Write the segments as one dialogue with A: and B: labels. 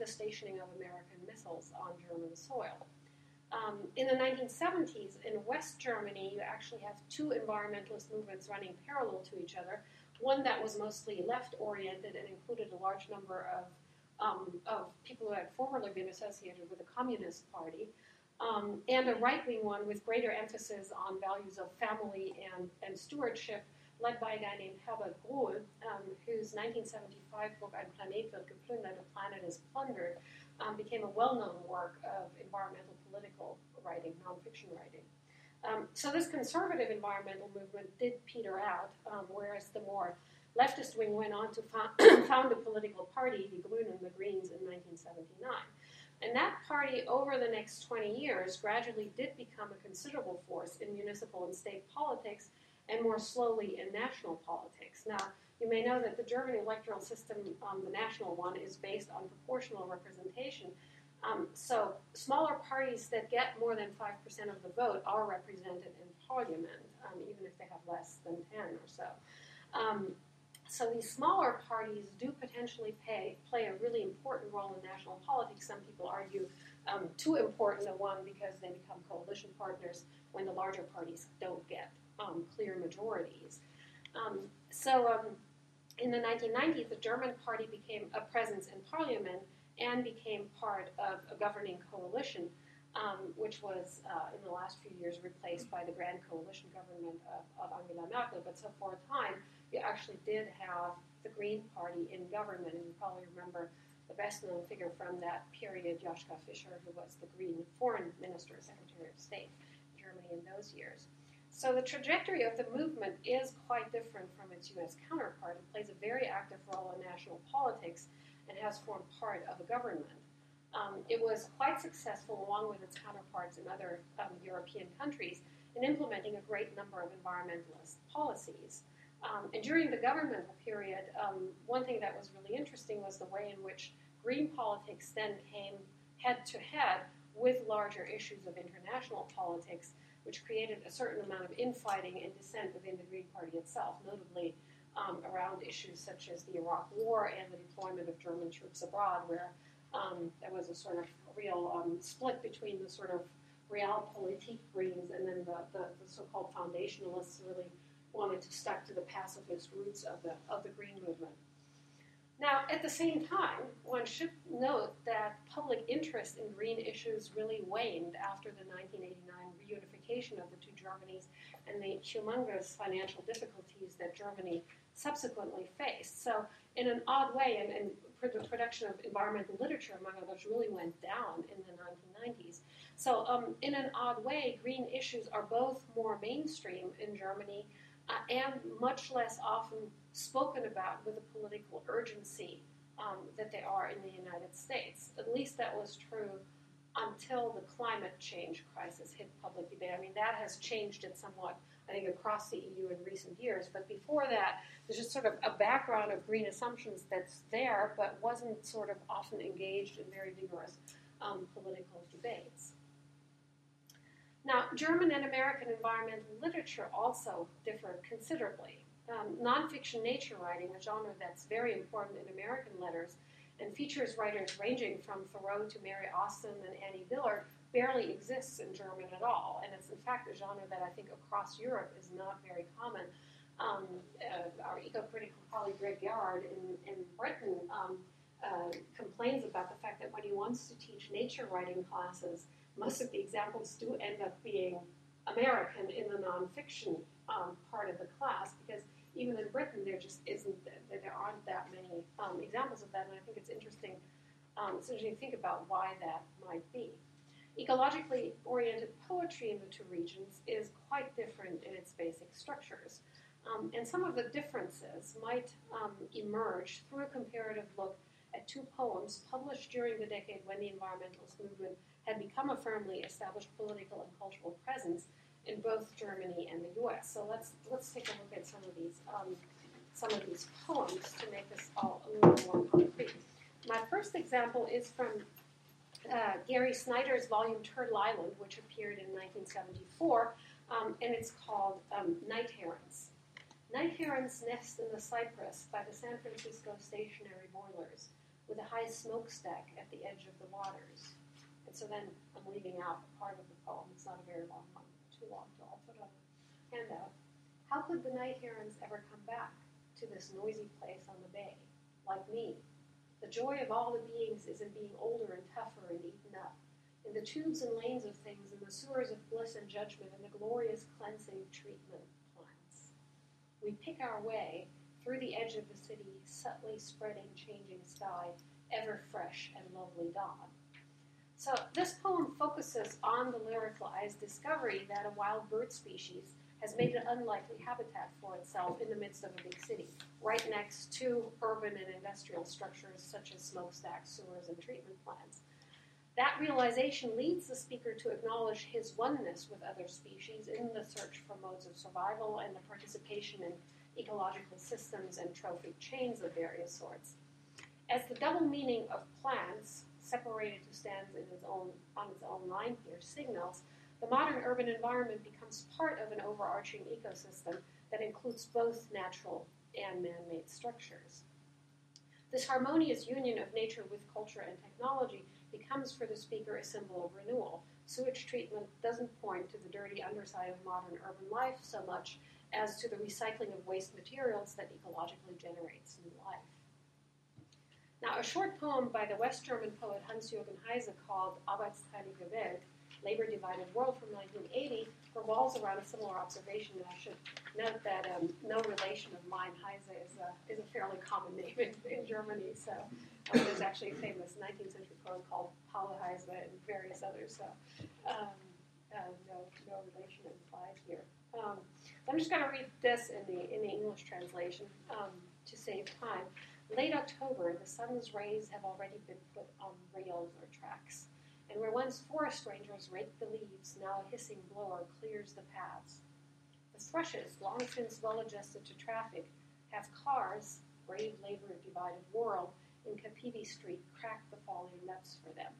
A: the stationing of American missiles on German soil. In the 1970s, in West Germany, you actually have two environmentalist movements running parallel to each other. One that was mostly left-oriented and included a large number of people who had formerly been associated with the Communist Party, and a right-wing one with greater emphasis on values of family and stewardship, led by a guy named Herbert Grohl, whose 1975 book, Ein Planet wird geplündert, A Planet is Plundered, became a well-known work of environmental political writing, nonfiction writing. So this conservative environmental movement did peter out, whereas the more leftist wing went on to found a political party, Die Grünen, the Greens, in 1979. And that party, over the next 20 years, gradually did become a considerable force in municipal and state politics, and more slowly in national politics. Now, you may know that the German electoral system, the national one, is based on proportional representation. So smaller parties that get more than 5% of the vote are represented in parliament, even if they have less than 10 or so. So these smaller parties do potentially play a really important role in national politics. Some people argue too important a one because they become coalition partners when the larger parties don't get clear majorities. In the 1990s, the German party became a presence in parliament and became part of a governing coalition, which was, in the last few years, replaced by the Grand Coalition government of Angela Merkel. But so for a time, you actually did have the Green Party in government, and you probably remember the best-known figure from that period, Joschka Fischer, who was the Green Foreign Minister, Secretary of State in Germany in those years. So the trajectory of the movement is quite different from its U.S. counterpart. It plays a very active role in national politics and has formed part of a government. It was quite successful, along with its counterparts in other European countries, in implementing a great number of environmentalist policies. And during the governmental period, one thing that was really interesting was the way in which green politics then came head-to-head with larger issues of international politics, which created a certain amount of infighting and dissent within the Green Party itself, notably around issues such as the Iraq War and the deployment of German troops abroad, where there was a sort of real split between the sort of realpolitik Greens and then the so-called foundationalists who really wanted to stick to the pacifist roots of the Green movement. Now, at the same time, one should note that public interest in green issues really waned after the 1989 reunification of the two Germanys and the humongous financial difficulties that Germany subsequently faced. So, in an odd way, and the production of environmental literature, among others, really went down in the 1990s. So, in an odd way, green issues are both more mainstream in Germany and much less often spoken about with the political urgency that they are in the United States. At least that was true until the climate change crisis hit public debate. I mean, that has changed it somewhat, I think, across the EU in recent years. But before that, there's just sort of a background of green assumptions that's there, but wasn't sort of often engaged in very vigorous political debates. Now, German and American environmental literature also differ considerably. Nonfiction nature writing, a genre that's very important in American letters, and features writers ranging from Thoreau to Mary Austin and Annie Dillard, barely exists in German at all. And it's, in fact, a genre that I think across Europe is not very common. Our eco-critical colleague Greg Gerard in Britain complains about the fact that when he wants to teach nature writing classes, most of the examples do end up being American in the nonfiction part of the class, because even in Britain there just there aren't that many examples of that, and I think it's interesting to think about why that might be. Ecologically oriented poetry in the two regions is quite different in its basic structures, and some of the differences might emerge through a comparative look at two poems published during the decade when the environmentalist movement had become a firmly established political and cultural presence in both Germany and the U.S. So let's take a look at some of these poems to make this all a little more concrete. My first example is from Gary Snyder's volume Turtle Island, which appeared in 1974, and it's called Night Herons. Night herons nest in the cypress by the San Francisco stationary boilers, with a high smokestack at the edge of the waters. And so then I'm leaving out a part of the poem. It's not a very long one, too long, so I'll put on a handout. How could the night herons ever come back to this noisy place on the bay, like me? The joy of all the beings is in being older and tougher and eaten up, in the tubes and lanes of things, in the sewers of bliss and judgment, and the glorious cleansing treatment plants. We pick our way through the edge of the city, subtly spreading changing sky, ever fresh and lovely dawn. So this poem focuses on the lyricalized discovery that a wild bird species has made an unlikely habitat for itself in the midst of a big city, right next to urban and industrial structures such as smokestacks, sewers, and treatment plants. That realization leads the speaker to acknowledge his oneness with other species in the search for modes of survival and the participation in ecological systems and trophic chains of various sorts. As the double meaning of plants, separated to stand on its own line here, signals, the modern urban environment becomes part of an overarching ecosystem that includes both natural and man-made structures. This harmonious union of nature with culture and technology becomes for the speaker a symbol of renewal. Sewage treatment doesn't point to the dirty underside of modern urban life so much as to the recycling of waste materials that ecologically generates new life. Now, a short poem by the West German poet Hans-Jürgen Heise called Arbeitsteilige Welt, Labor Divided World from 1980, revolves around a similar observation. And I should note that no relation of mine, Heise, is a fairly common name in Germany. So there's actually a famous 19th century poem called Paul Heise and various others. So no relation implied here. I'm just going to read this in the English translation to save time. Late October, the sun's rays have already been put on rails or tracks. And where once forest rangers raked the leaves, now a hissing blower clears the paths. The thrushes, long since well-adjusted to traffic, have cars, brave labor-divided world, in Capivi Street crack the falling nuts for them.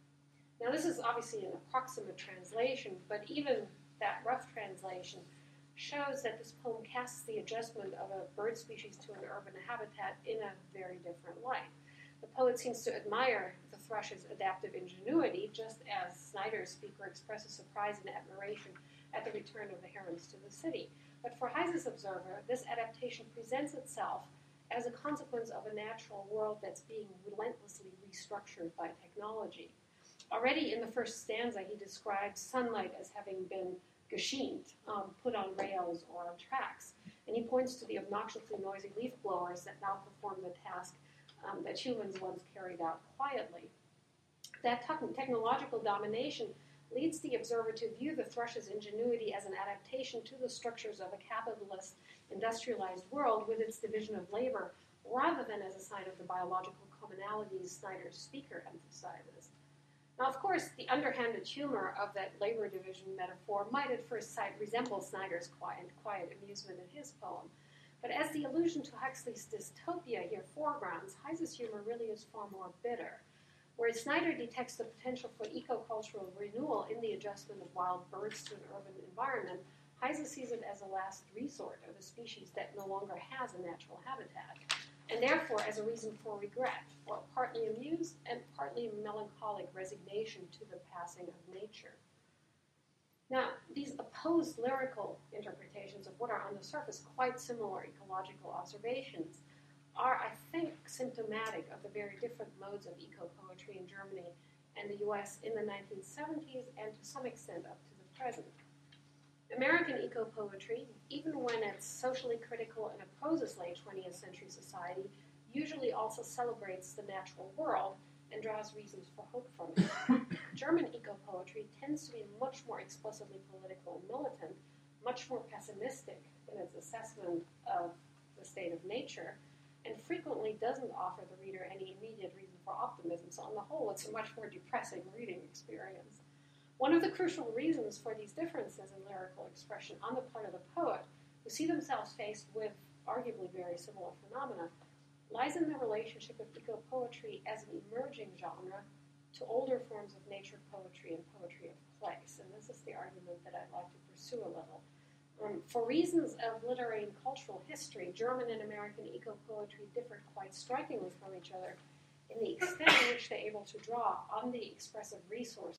A: Now this is obviously an approximate translation, but even that rough translation shows that this poem casts the adjustment of a bird species to an urban habitat in a very different light. The poet seems to admire the thrush's adaptive ingenuity, just as Snyder's speaker expresses surprise and admiration at the return of the herons to the city. But for Heise's observer, this adaptation presents itself as a consequence of a natural world that's being relentlessly restructured by technology. Already in the first stanza, he describes sunlight as having been geschient, put on rails or on tracks. And he points to the obnoxiously noisy leaf blowers that now perform the task that humans once carried out quietly. That technological domination leads the observer to view the thrush's ingenuity as an adaptation to the structures of a capitalist, industrialized world with its division of labor, rather than as a sign of the biological commonalities Snyder's speaker emphasizes. Now, of course, the underhanded humor of that labor division metaphor might at first sight resemble Snyder's quiet amusement in his poem. But as the allusion to Huxley's dystopia here foregrounds, Heise's humor really is far more bitter. Whereas Snyder detects the potential for ecocultural renewal in the adjustment of wild birds to an urban environment, Heise sees it as a last resort of a species that no longer has a natural habitat, and therefore as a reason for regret, for partly amused and partly melancholic resignation to the passing of nature. Now, these opposed lyrical interpretations of what are on the surface quite similar ecological observations are, I think, symptomatic of the very different modes of eco-poetry in Germany and the US in the 1970s and to some extent up to the present. American eco-poetry, even when it's socially critical and opposes late 20th century society, usually also celebrates the natural world and draws reasons for hope from it. German eco-poetry tends to be much more explicitly political and militant, much more pessimistic in its assessment of the state of nature, and frequently doesn't offer the reader any immediate reason for optimism. So on the whole, it's a much more depressing reading experience. One of the crucial reasons for these differences in lyrical expression on the part of the poet, who see themselves faced with arguably very similar phenomena, lies in the relationship of eco-poetry as an emerging genre to older forms of nature poetry and poetry of place. And this is the argument that I'd like to pursue a little. For reasons of literary and cultural history, German and American eco-poetry differed quite strikingly from each other in the extent in which they're able to draw on the expressive resources